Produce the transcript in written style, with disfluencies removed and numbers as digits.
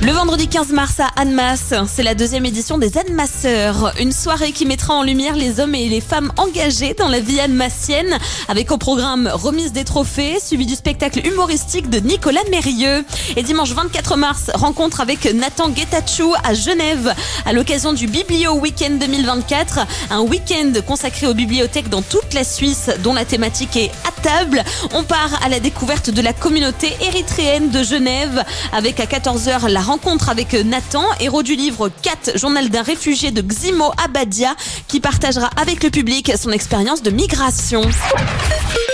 Le vendredi 15 mars à Annemasse, c'est la deuxième édition des Annemasseurs. Une soirée qui mettra en lumière les hommes et les femmes engagés dans la vie annemassienne, avec au programme remise des trophées, suivi du spectacle humoristique de Nicolas Mérieux. Et dimanche 24 mars, rencontre avec Nathan Guetachou à Genève, à l'occasion du Biblio Weekend 2024. Un week-end consacré aux bibliothèques dans toute la Suisse, dont la thématique est à table. On part à la découverte de la communauté érythréenne de Genève, avec à 14h la rencontre avec Nathan, héros du livre 4, journal d'un réfugié de Ximo Abadia, qui partagera avec le public son expérience de migration.